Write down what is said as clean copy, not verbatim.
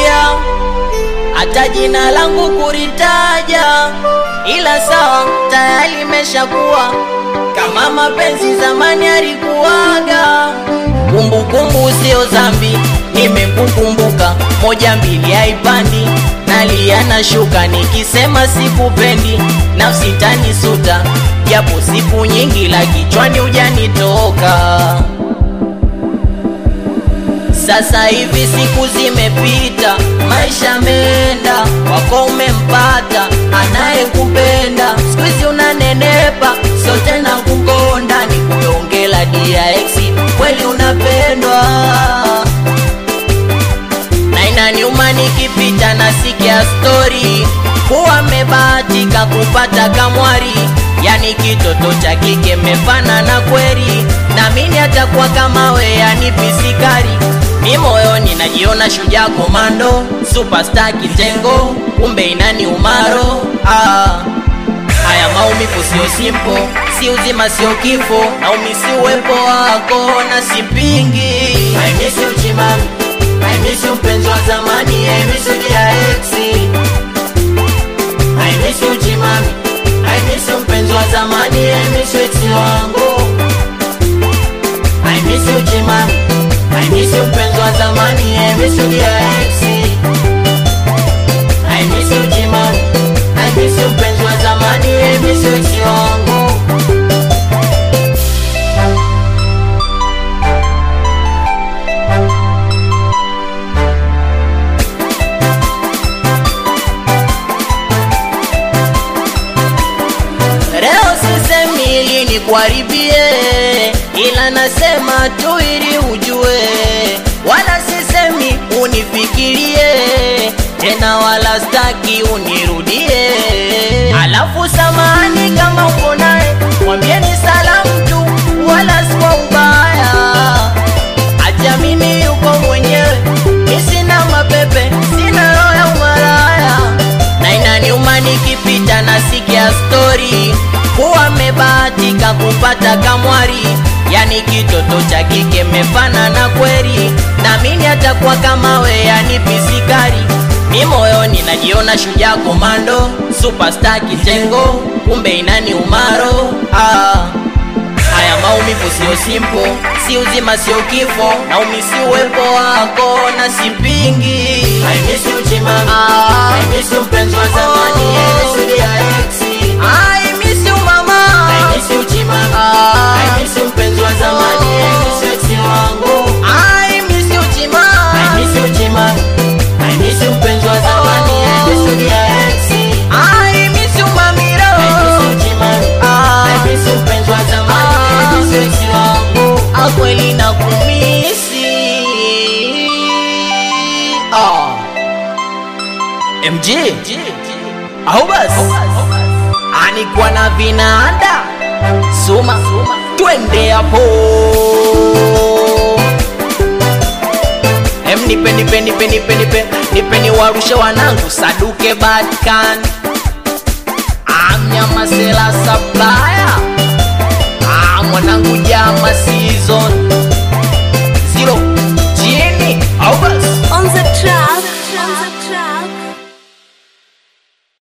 kulia, hata jina langu kuritaja, ila sawa tayari imeshakuwa kama mapenzi zamani alikuwaga. Kumbukumbu sio dhambi, nimekukumbuka, moja mbili haipandi, nalia na shuka nikisema sikupendi, nafsi tanisuta japo siku nyingi la kichwani hujanitoka. Sasa hivi siku zimepita, maisha meenda, wako umempata anayekupenda, siku hizi unanenepa, sio tena kukonda, nikuongela DX, kweli unapendwa. Na inaniuma nikipita nasikia story kuwa mebahatika kupata kamwari, yani kitoto cha kike mefana na kweli, naamini atakuwa kama we, yani pisikari. Mi moyoni najiona shujaa komando, superstar kitengo, kumbe inani umaro. Haya maumivu sio simple, si uzima sio kifo, naumisi uwepo wako na sipingi. I miss you chimami, I miss you mpenzi wa zamani, I miss you DX. I miss you chimami, I miss you mpenzi wa zamani, I miss you ex wangu. I miss you chimami, I miss you mpenzi wa zamani, I miss you DX. I miss you chimami, I miss you mpenzi wa zamani, I miss you ex wangu. Nikuharibie, ila nasema tu ili ujue, wala sisemi unifikirie tena, wala staki unirudie. Alafu samahani kama uko naye, mwambieni salamu tu, wala sikuwa ubaya, acha mimi yuko mwenyewe, sina mapepe, sina roho ya umalaya. Na inaniuma nikipita nasikia story kuwa mebahatika kupata kamwari, yani kitoto cha kike mefana na kweli, naamini atakuwa kama we, yani pisikari. Mi moyoni najiona shujaa komando, superstar kitengo, kumbe inani umaro. Haya maumivu sio simple, si uzima sio kifo, naumisi uwepo wako na sipingi. I miss you chimami, I miss you mpenzi wa zamani, I miss you DX. I miss you mama, I miss you chimami, I miss you mpenzi wa zamani, I miss you ex wangu. I miss you chimami, I miss you chimami, I miss you mpenzi wa zamani, I miss you DX. I miss you mamiro, I miss you chimami, I miss you mpenzi wa zamani, I miss you ex wangu. Akweli nakumisi. MG au basi anikuwa na vinanda suma, twende hapo. Nipeni warusha wanangu Saduke Badkan, Amnyama Sela Supplier, mwanangu Jama Season 0 Jini au basi